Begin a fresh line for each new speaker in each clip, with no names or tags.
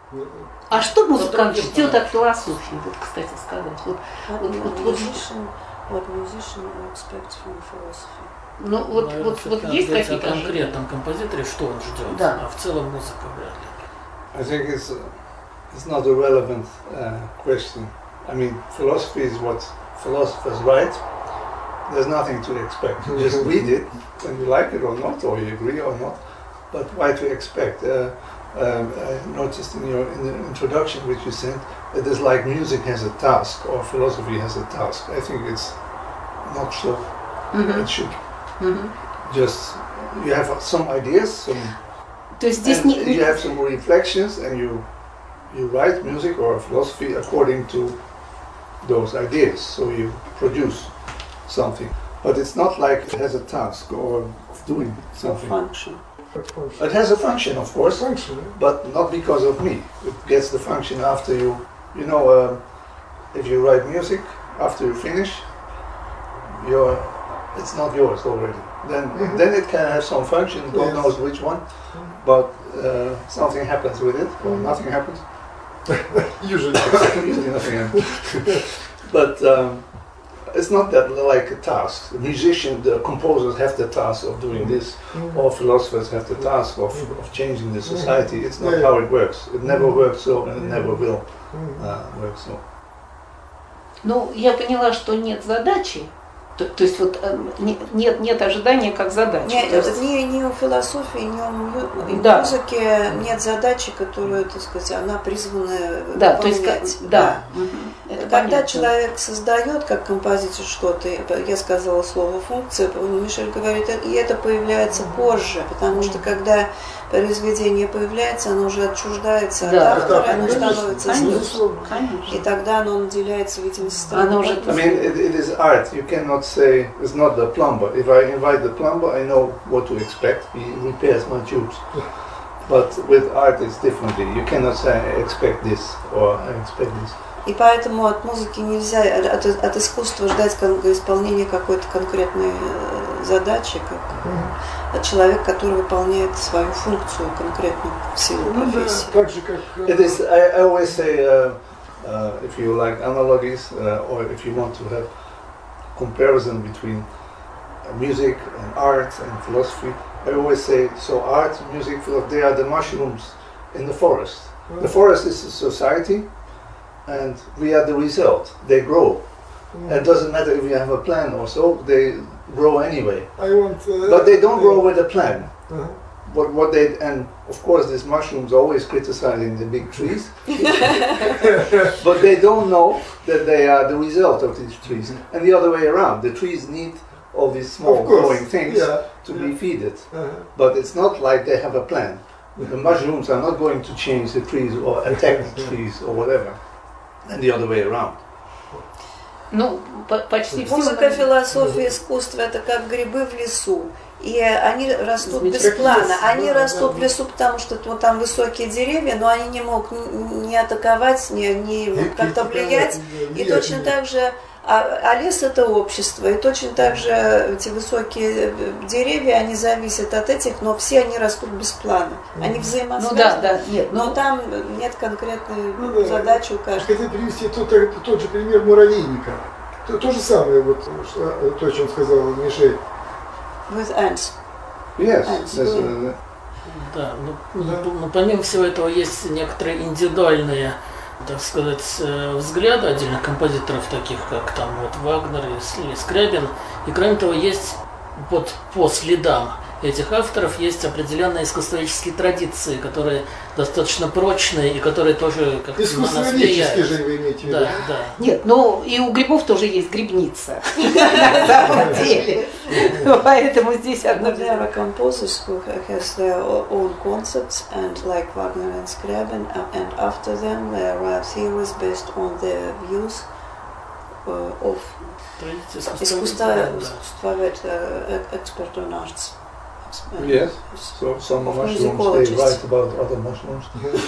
А что музыкант ждет от философии, вот, кстати сказать?
What musician expects from philosophy?
Ну, вот есть какие-то...
О конкретном композиторе, что он ждет,
да.
А в целом музыка вряд ли.
I think it's not a relevant question. I mean, philosophy is what philosophers write. There's nothing to expect. You just read it, and you like it or not, or you agree or not. But why to expect? I noticed in the introduction which you sent that it's like music has a task or philosophy has a task. I think it's not so. It should just you have some ideas,
То есть здесь
you have some reflections, and you write music or philosophy according to those ideas. So you produce something, but it's not like it has a task or doing something.
Function.
It has a function, of course, but not because of me. It gets the function after you know, if you write music, after you finish, it's not yours already. Then it can have some function, God knows which one, but something happens with it, or nothing happens.
Usually
nothing happens. But it's not that like a task. The musicians, the composers have the task of doing this, or philosophers have the task of changing the society. It's not how it works. It never works so, and it never will work so.
Ну, я поняла, что нет задачи. То есть вот нет ожидания как задачи.
Ни у философии, ни у музыки нет задачи, которую, так сказать, она призвана выполнять.
То есть, да.
Когда человек создает как композитор что-то, я сказала слово функция, Мишель говорит, и это появляется позже, потому что когда произведение появляется, оно уже отчуждается от автора, оно становится
конечно.
И тогда оно наделяется, видимо, состоянием.
I mean, it is art. You cannot say it's not the plumber. If I invite the plumber, I know what to expect. He repairs my tubes. But with art, it's differently. You cannot say I expect this or I expect this.
И поэтому от музыки нельзя, от искусства ждать исполнения какой-то конкретной задачи, как от человека, который выполняет свою функцию конкретную в силу профессии.
Так же, как...
It is, I always say, if you like analogies, or if you want to have comparison between music and art and philosophy, I always say, so art, music, philosophy, they are the mushrooms in the forest. The forest is a society, and we are the result. They grow. It doesn't matter if you have a plan or so, they grow anyway. But they don't grow with a plan. What they, and of course these mushrooms always criticizing the big trees, but they don't know that they are the result of these trees. And the other way around, the trees need all these small growing things to be feeded. But it's not like they have a plan. The mushrooms are not going to change the trees or attack the trees or whatever. And the other way around.
Ну, почти все.
Музыка, философия, искусство – это как грибы в лесу. И они растут без плана. Они растут в лесу, потому что там высокие деревья, но они не могут ни атаковать, ни как-то влиять. И точно так же, а лес – это общество. И точно так же эти высокие деревья, они зависят от этих, но все они растут без плана. Они взаимосвязаны.
Нет.
Но там нет конкретной задачи у каждого.
Хотите привести тот же пример муравейника. То же самое, вот, то, о чем сказал Мишель.
With ants.
Yes.
Да, но помимо всего этого есть некоторые индивидуальные, так сказать, взгляды отдельных композиторов, таких как там вот Вагнер или Скрябин. И кроме того, есть вот по следам этих авторов есть определенные искусствоведческие традиции, которые достаточно прочные и которые тоже как-то на нас влияют.
Же вы имеете в виду?
Да.
Нет, ну и у грибов тоже есть грибница. На самом деле. Поэтому здесь одно.
There are composers who has their own concepts, and like Wagner and Scriabin, and after them there are theories based on their views of искусствовед, expert on arts.
Yes, so some mushrooms, they write about other mushrooms.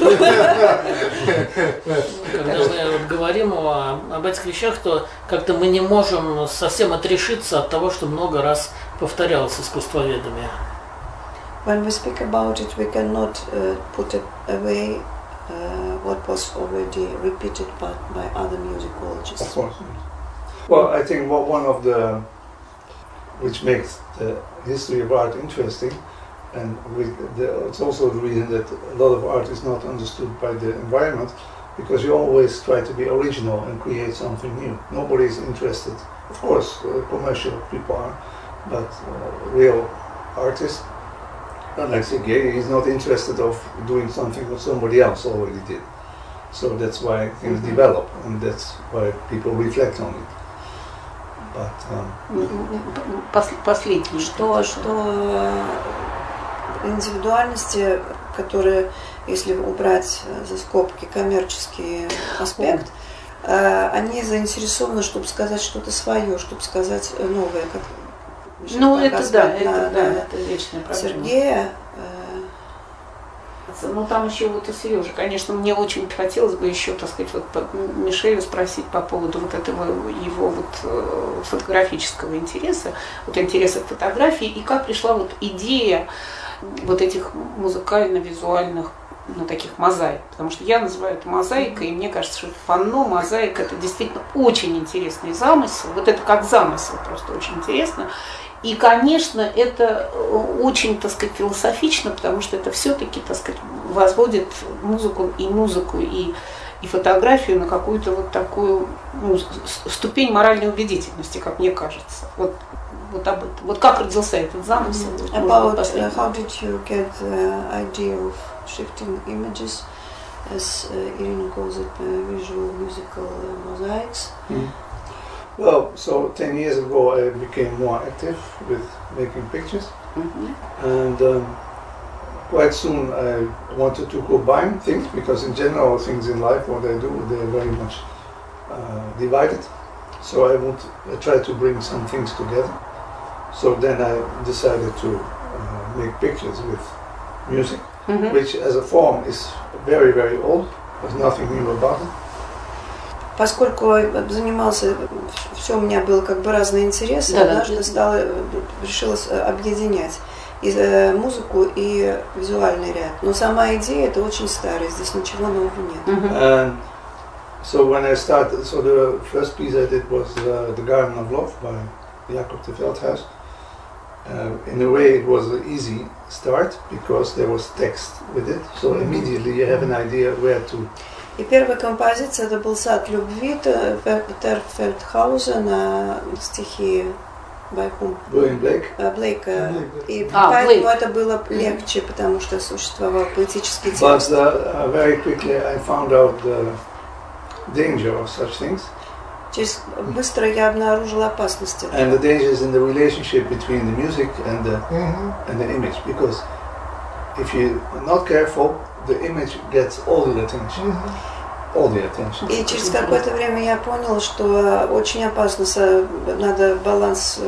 Когда мы говорим об этих вещах, то как-то мы не можем совсем отрешиться от того, что много раз повторялось искусствоведами.
When we speak about it, we cannot put it away what was already repeated by other musicologists.
Of course. Well, I think one of the which makes the history of art interesting, and it's also the reason that a lot of art is not understood by the environment, because you always try to be original and create something new. Nobody is interested, of course, commercial people are, but real artists, like Sergei, he's not interested of doing something that somebody else already did. So that's why things develop, and that's why people reflect on it.
Последний.
Что индивидуальности, которые, если убрать за скобки коммерческий аспект, они заинтересованы, чтобы сказать что-то свое, чтобы сказать новое. Как
ну, это вечная проблема.
Сергея.
Ну, там еще вот у Сережи, конечно, мне очень хотелось бы еще, так сказать, вот Мишелю спросить по поводу вот этого его вот фотографического интереса, вот интереса к фотографии, и как пришла вот идея вот этих музыкально-визуальных, ну, таких мозаик, потому что я называю это мозаикой, и мне кажется, что панно, мозаика, это действительно очень интересный замысел, вот это как замысел просто очень интересно. И, конечно, это очень, так сказать, философично, потому что это все-таки, так сказать, возводит музыку и фотографию на какую-то вот такую, ну, ступень моральной убедительности, как мне кажется. Вот об этом. Вот как родился этот замысел?
About how did you get the idea of shifting images, as Irina calls it, visual musical mosaics?
Well, so 10 years ago I became more active with making pictures, and quite soon I wanted to combine things, because in general things in life, what I do, they are very much divided. So I try to bring some things together. So then I decided to make pictures with music, which as a form is very, very old. There's nothing new about it.
Поскольку занимался, все у меня было как бы разные интересы, однажды решила объединять и музыку и визуальный ряд. Но сама идея это очень старая, здесь ничего нового нет.
And so when I started, so the first piece I did was The Garden of Love by Jakob de Veldhuis. In a way it was an easy start because there was text with it, so immediately you have an idea where to.
И первая композиция это был «Сад любви» Петер Фельдхаузен на стихи
William Blake.
Блейка. И поэтому это было легче, потому что существовал поэтический текст.
But very quickly I found out the danger of such things.
Быстро я обнаружила опасность этого.
And the danger is in the relationship between the music and the image, because if you're not careful, the image gets all the attention. All the attention.
И через какое-то время я поняла, что очень опасно, надо баланс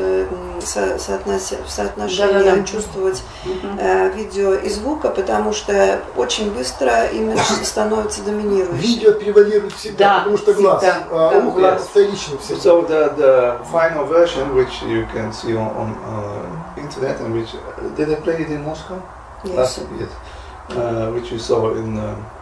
соотношения чувствовать видео и звука, потому что очень быстро имидж становится доминирующим.
Видео превалирует всегда, потому что глаз, ухо вторично всегда.
So the final version, which you can see on internet, and which did I play it in Moscow?
Yes.
Which you saw in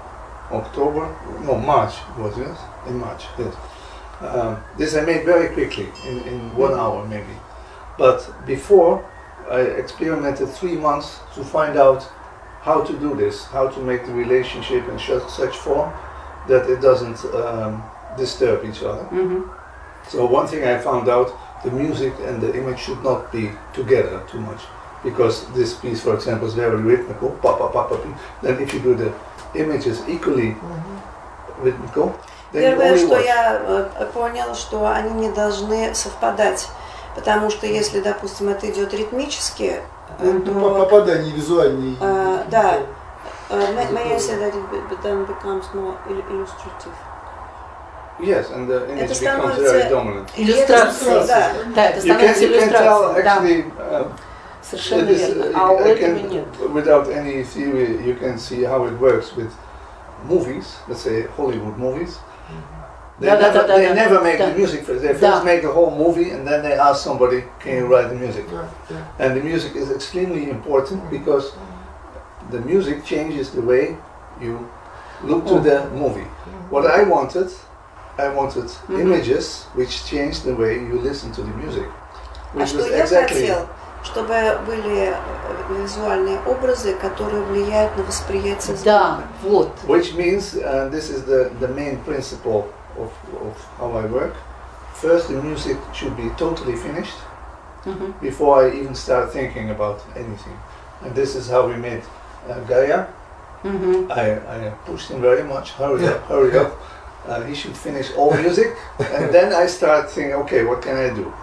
March was it? In March, yes. This I made very quickly, in 1 hour maybe. But before, I experimented 3 months to find out how to do this, how to make the relationship in such form that it doesn't disturb each other. So one thing I found out, the music and the image should not be together too much. Because this piece, for example, is very rhythmical, then if you do the images equally rhythmical, then
Первое,
it only
что
works.
я поняла, что они не должны совпадать, потому что если, допустим, это идет ритмически, то
попадание визуальное.
Да, may I say that it then becomes more illustrative.
Yes, and the image becomes very dominant.
Иллюстрация, да, это становится иллюстрацией. Совершенно верно. А у этого нет.
Without any theory, you can see how it works with movies, let's say Hollywood movies. They never make the music first. They first make the whole movie and then they ask somebody, can you write the music? And the music is extremely important because the music changes the way you look to the movie. What I wanted images which change the way you listen to the music.
А что я хотел, чтобы были визуальные образы, которые влияют на восприятие звука.
Да, вот.
Which means, this is the main principle of how I work. First, the music should be totally finished before I even start thinking about anything. And this is how we made Gaia. I pushed him very much. Hurry up. He should finish all music, and then I start thinking, okay, what can I do?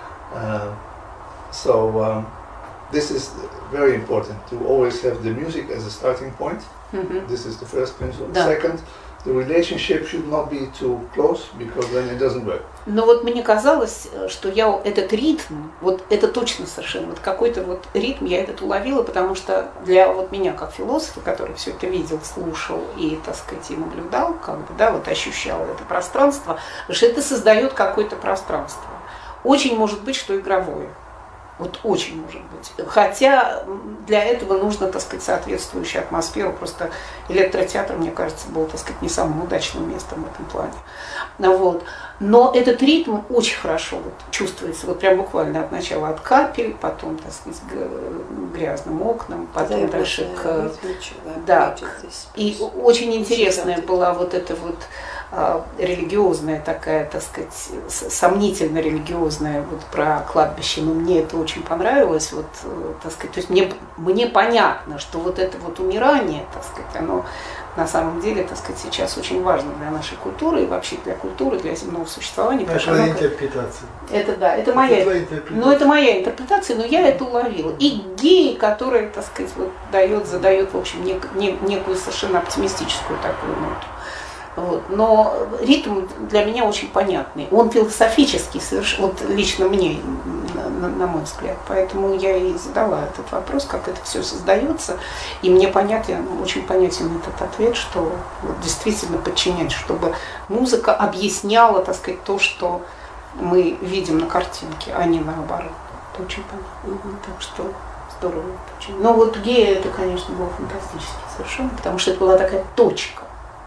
This is very important to always have the music as a starting point. This is the first principle.
Да.
Second, the relationship should not be too close, because then it doesn't work.
Но вот мне казалось, что я этот ритм, вот это точно совершенно, вот какой-то вот ритм я этот уловила, потому что для вот меня как философа, который все это видел, слушал и, так сказать, и наблюдал, как бы, да, вот ощущал это пространство, потому что это создает какое-то пространство. Очень может быть, что игровое. Вот очень может быть. Хотя для этого нужно, так сказать, соответствующую атмосферу. Просто электротеатр, мне кажется, был, так сказать, не самым удачным местом в этом плане. Вот. Но этот ритм очень хорошо вот чувствуется, вот прям буквально от начала от капель, потом, так сказать, к грязным окнам, потом дальше к... Да. И очень интересная была вот эта вот религиозная такая, так сказать, сомнительно религиозная вот про кладбище, но мне это очень понравилось, вот, так сказать, то есть мне понятно, что вот это вот умирание, так сказать, оно на самом деле, так сказать, сейчас очень важно для нашей культуры и вообще для культуры, для земного существования.
Это твоя интерпретация.
Это да, это моя интерпретация, но я это уловила. И гей, который, так сказать, вот задает, в общем, некую совершенно оптимистическую такую ноту. Вот. Но ритм для меня очень понятный. Он философический, вот лично мне, на мой взгляд. Поэтому я и задала этот вопрос, как это все создается. И мне очень понятен этот ответ, что вот, действительно подчинять, чтобы музыка объясняла, так сказать, то, что мы видим на картинке, а не наоборот. Это очень понятно. Так что здорово. Но вот гея это, конечно, было фантастически совершенно, потому что это была такая точка,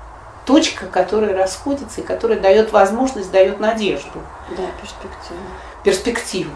которая расходится и которая дает возможность, дает надежду.
Да,
перспективу.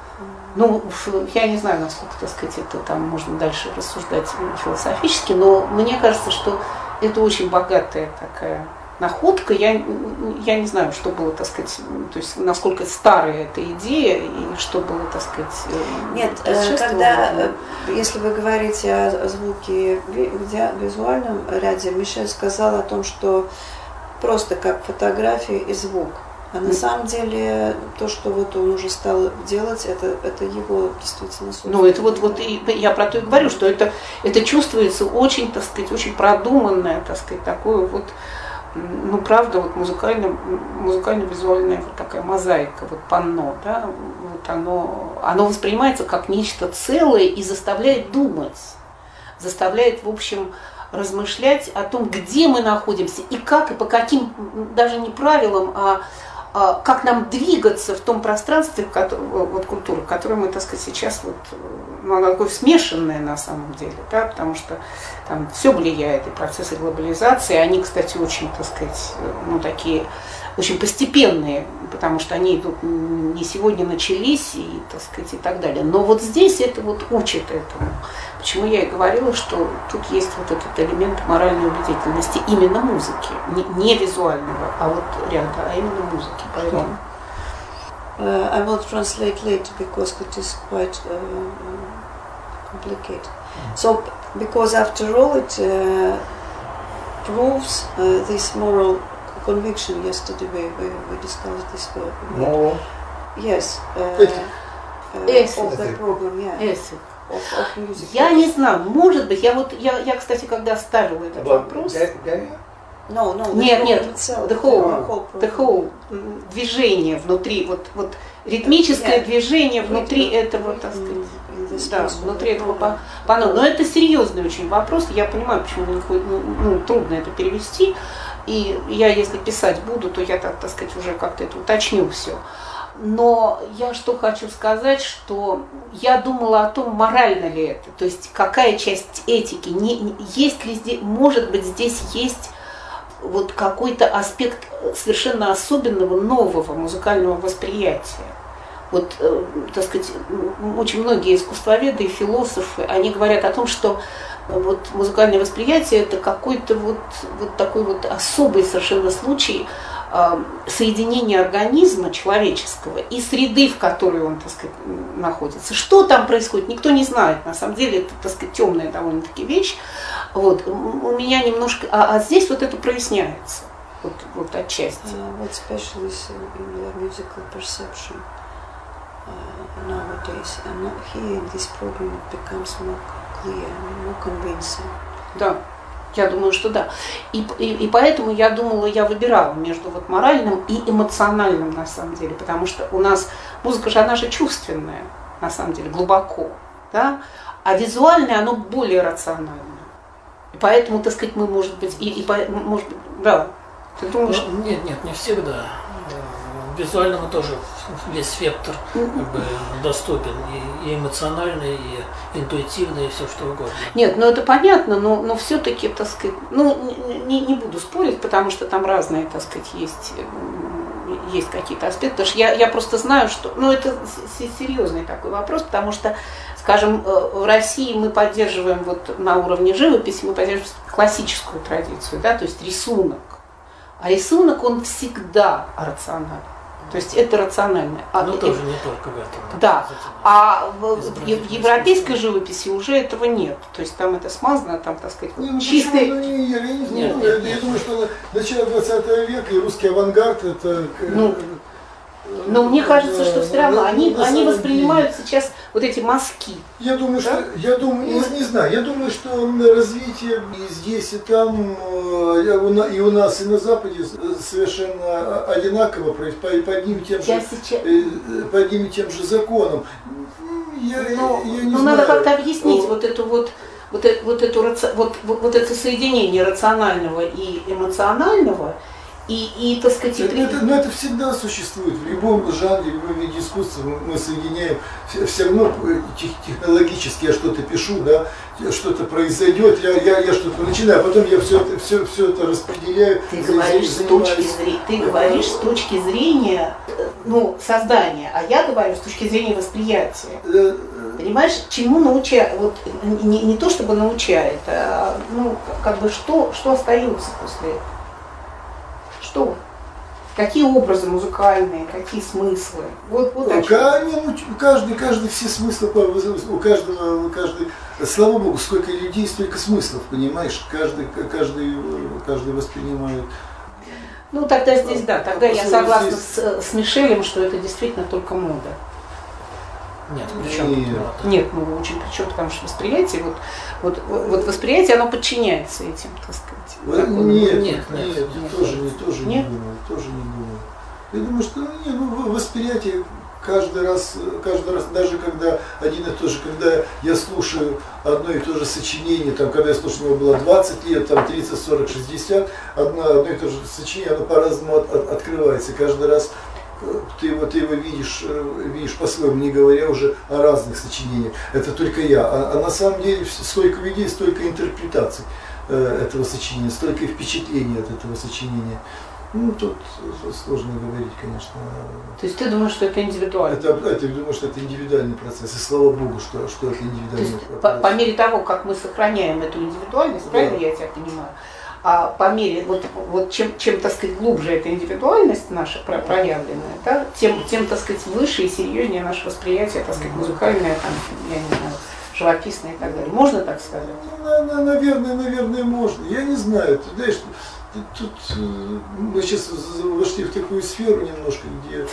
Ну, я не знаю, насколько, так сказать, это там можно дальше рассуждать философически, но мне кажется, что это очень богатая такая находка. Я не знаю, что было, так сказать, то есть насколько старая эта идея и что было, так сказать.
Нет, когда, если вы говорите о звуке в визуальном ряде, Мишель сказал о том, что просто как фотография и звук. А на самом деле то, что вот он уже стал делать, это его действительно собственное.
Ну, это вот я про то и говорю, что это чувствуется очень, так сказать, очень продуманное, так сказать, такое вот, ну, правда, вот музыкально-визуальная вот такая мозаика, вот панно, да, вот оно воспринимается как нечто целое и заставляет думать, заставляет, в общем, размышлять о том, где мы находимся и как, и по каким, даже не правилам, а как нам двигаться в том пространстве, вот культуры, в которой мы, так сказать, сейчас вот, ну, она такое смешанное на самом деле, да, потому что там все влияет, и процессы глобализации, они, кстати, очень, так сказать, ну, такие очень постепенные, потому что они идут не сегодня начались, и, так сказать, и так далее. Но вот здесь это вот учит этому. Почему я и говорила, что тут есть вот этот элемент моральной убедительности именно музыки, не визуального, а вот ряда, а именно музыки. Поэтому.
I will translate later because it is quite complicated. So, because after all it proves this moral conviction. Yesterday we discussed this word.
Moral?
Yes. Of the program, yeah.
Я не знаю, может быть, я, кстати, когда ставила этот вопрос...
No,
нет, the whole движение внутри, вот ритмическое движение внутри этого, так сказать, да, внутри этого панно. Но это серьезный очень вопрос, я понимаю, почему трудно это перевести, и я, если писать буду, то я, так сказать, уже как-то это уточню все. Но я что хочу сказать, что я думала о том, морально ли это, то есть какая часть этики, есть ли здесь, может быть, здесь есть вот какой-то аспект совершенно особенного, нового музыкального восприятия. Вот, так сказать, очень многие искусствоведы и философы, они говорят о том, что вот музыкальное восприятие – это какой-то вот такой вот особый совершенно случай соединения организма человеческого и среды, в которой он, так сказать, находится. Что там происходит, никто не знает. На самом деле это, так сказать, темная довольно-таки вещь. Вот. У меня немножко… А здесь вот это проясняется. Вот отчасти.
What especially in the musical perception nowadays. And here in this program it becomes more clear, more convincing.
Да. Я думаю, что да. И поэтому я думала, я выбирала между вот моральным и эмоциональным на самом деле, потому что у нас музыка же, она же чувственная, на самом деле, глубоко, да? А визуальное, оно более рациональное. И поэтому, так сказать, мы, может быть, может быть, да. Ты думаешь?
Нет, не всегда. Визуальному тоже весь спектр как бы доступен, и эмоциональный, и интуитивный, и все что угодно.
Нет, ну это понятно, но все-таки, так сказать, не буду спорить, потому что там разные, так сказать, есть какие-то аспекты. Потому что я просто знаю, что, это серьезный такой вопрос, потому что, скажем, в России мы поддерживаем вот на уровне живописи, мы поддерживаем классическую традицию, да, то есть рисунок. А рисунок, он всегда рационален. То есть это рационально.
Тоже не только в этом.
Да. А в европейской живописи уже этого нет. То есть там это смазано, там, так сказать, чистый.
Я думаю, что начало 20 века и русский авангард это.
Но мне кажется, что все равно они воспринимают сейчас вот эти мазки.
Я думаю,
да?
Не знаю, я думаю, что развитие и здесь, и там, и у нас, и на Западе совершенно одинаково по одним и тем же законам.
Надо как-то объяснить это соединение рационального и эмоционального. И, так сказать,
это всегда существует. В любом жанре, в любом виде искусства мы соединяем. Все равно технологически я что-то пишу, да, что-то произойдет, я что-то начинаю, а потом я все это распределяю.
Ты говоришь с точки зрения создания, а я говорю с точки зрения восприятия. Понимаешь, чему научает? Вот не то чтобы научает, а что остается после этого? Что? Какие образы музыкальные, какие смыслы?
Каждый все смыслы, у каждого, слава Богу, сколько людей, столько смыслов, понимаешь? Каждый воспринимает.
Тогда здесь да, тогда я согласна с Мишелем, что это действительно только мода.
Нет, причем
Нет, очень причем, потому что восприятие, вот восприятие, оно подчиняется этим, так сказать.
Нет, тоже не думаю. Я думаю, что восприятие каждый раз, даже когда один и тот же, когда я слушаю одно и то же сочинение, когда я слушаю, мне было 20 лет, 30, 40, 60, одно и то же сочинение, оно по-разному открывается. Каждый раз ты его видишь по-своему, не говоря уже о разных сочинениях. Это только я. А на самом деле столько людей, столько интерпретаций этого сочинения, столько впечатлений от этого сочинения. Тут сложно говорить, конечно.
То есть ты думаешь, что это индивидуально?
Я думаю, что это индивидуальный процесс. И слава Богу, что это индивидуальный процесс.
По мере того, как мы сохраняем эту индивидуальность, правильно я тебя понимаю? А по мере, чем, так сказать, глубже эта индивидуальность наша проявленная, да, тем, так сказать, выше и серьезнее наше восприятие, так сказать, музыкальное, я не знаю, живописное и так далее. Можно так сказать?
Наверное, можно. Я не знаю. Ты знаешь, тут мы сейчас вошли в такую сферу немножко, где...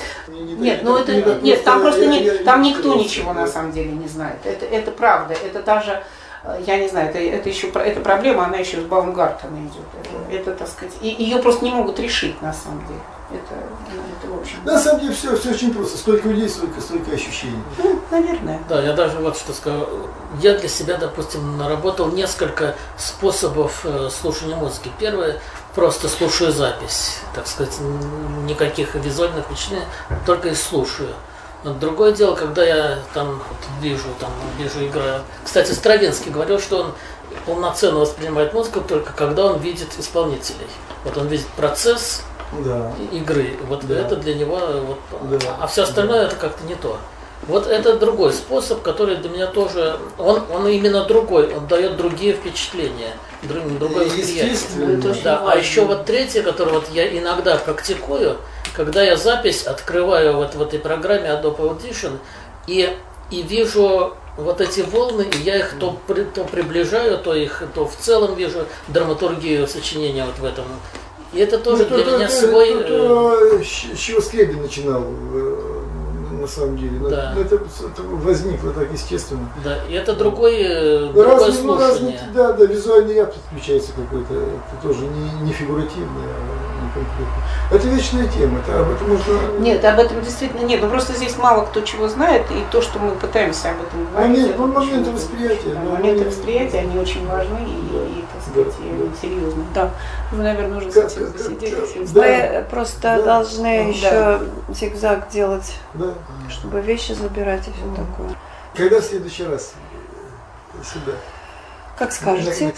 Нет, там просто там никто ничего на самом деле не знает. Это правда. Это даже... Я не знаю, эта проблема, она еще с Баумгартена идет. Это, так сказать, и ее просто не могут решить на самом деле. Это в общем.
На самом деле все очень просто. Сколько людей, столько ощущений.
Наверное.
Да, я даже вот что сказал. Я для себя, допустим, наработал несколько способов слушания музыки. Первое, просто слушаю запись, так сказать, никаких визуальных впечатлений, только и слушаю. Другое дело, когда я вижу, играю. Кстати, Стравинский говорил, что он полноценно воспринимает музыку только когда он видит исполнителей. Вот он видит процесс игры. Вот это для него. Вот, а все остальное это как-то не то. Вот это другой способ, который для меня тоже, он именно другой, он дает другие впечатления, другое восприятие. Да. А еще вот третье, которое вот я иногда практикую, когда я запись открываю вот в этой программе Adobe Audition и вижу вот эти волны, и я их то приближаю, то в целом вижу драматургию сочинения вот в этом. И это тоже для меня свой...
С чего Скрябин начинал, на самом деле.
Да.
Это возникло так естественно.
Да, и это другое слушание.
Да, визуальный ряд подключается какой-то. Это тоже не фигуративный, а не конкретный. Это вечная тема. Об этом можно...
Нет, об этом действительно нет. Ну просто здесь мало кто чего знает, и то, что мы пытаемся об этом говорить.
Моменты восприятия.
Моменты восприятия, они очень важны и так сказать, серьезны. Да. Вы, наверное, уже с этим засиделись.
Мы просто должны еще зигзаг делать, чтобы вещи забирать и все такое.
Когда в следующий раз сюда?
Как скажете.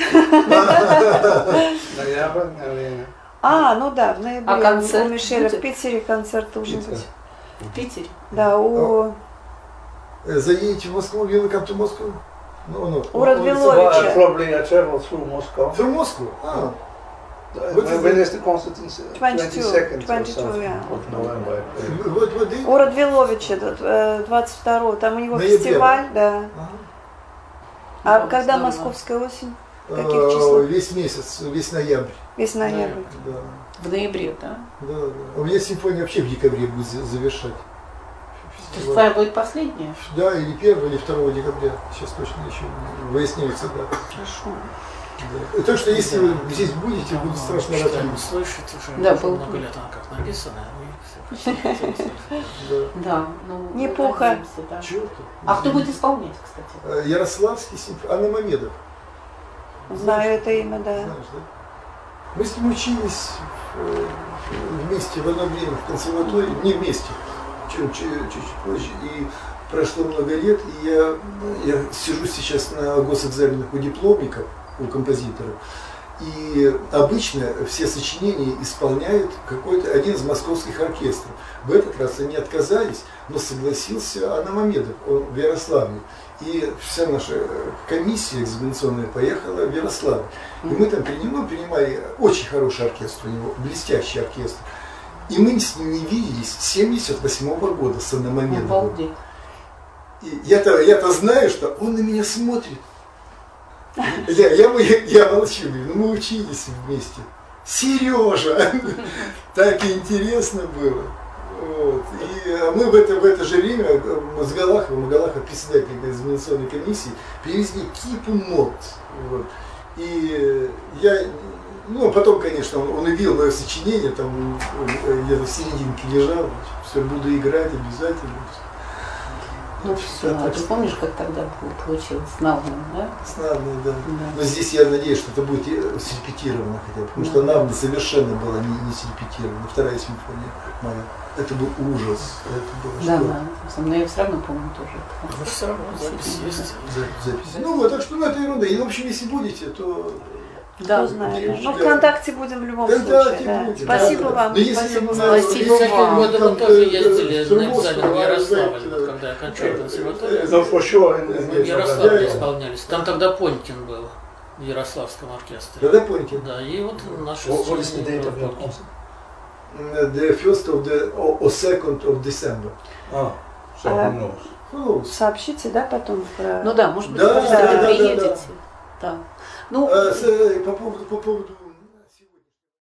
Ну да, в ноябре.
А концерт
у Мишеля
будет?
в Питере концерт должен быть.
В Питере?
Да,
Заедете в Москву, will you come to Moscow?
У Радвиловича.
Probably I travel through Moscow.
Through Moscow?
When is the concert? 22nd
22,
of November.
У Радвиловича 22-го, там у него фестиваль, да. А когда московская осень? В каких числах?
Весь месяц, весь ноябрь.
Весь ноябрь.
Да.
В ноябре, да?
Да. У меня симфония вообще в декабре будет завершать.
То есть твоя будет последняя?
Да, или 1 или 2 декабря. Сейчас точно еще выясняется, да.
Хорошо.
Да. И так что если вы здесь будете, буду страшно рад.
Слышать уже
да,
много лет она как написана.
Да.
Неплохо.
А кто будет исполнять, кстати?
Ярославский симфония. Анна Мамедов.
Знаю это имя, да.
Знаешь, да? Мы с ним учились вместе в одно время в консерватории, не вместе, чуть-чуть позже. И прошло много лет, и я сижу сейчас на госэкзаменах у дипломников, у композиторов. И обычно все сочинения исполняет какой-то один из московских оркестров. В этот раз они отказались, но согласился Анна Мамедов, он в Ярославле. И вся наша комиссия экзаменационная поехала в Ярославль. И мы там принимали очень хороший оркестр, у него блестящий оркестр. И мы с ним не виделись с 1978 года с Анной Мамедовой. И я-то знаю, что он на меня смотрит. Я молчу, говорю, мы учились вместе. Сережа! Так интересно было. Вот. И мы в это же время с Галаховым, председатель экзаменационной комиссии, привезли кипу нот. Вот. И я, потом, конечно, он увидел мое сочинение, там где-то в серединке лежал, все, буду играть обязательно.
Все, а ты помнишь, как тогда получилось с Навным, да?
С Навным, да. Но здесь я надеюсь, что это будет срепетировано хотя бы, потому что Навна совершенно была не срепетирована. Вторая симфония моя. Это был ужас. Это было
но я все равно помню тоже.
Но все равно запись есть.
Запись. Так что это ерунда. И в общем, если будете, то...
Да, знаю. Но ВКонтакте будем в любом случае. Да. Спасибо вам.
Спасибо вам. Мы тоже ездили на экзамен в Ярославль, когда я кончал консерваторию. В Ярославле исполнялись. Там тогда Понькин был в Ярославском оркестре.
Тогда Понькин?
Да, и вот наши...
What is the date of your concert?
The 1st or 2nd of December.
So who knows?
Сообщите, да, потом про...
Ну да, может быть, когда вы приедете. Да.
По поводу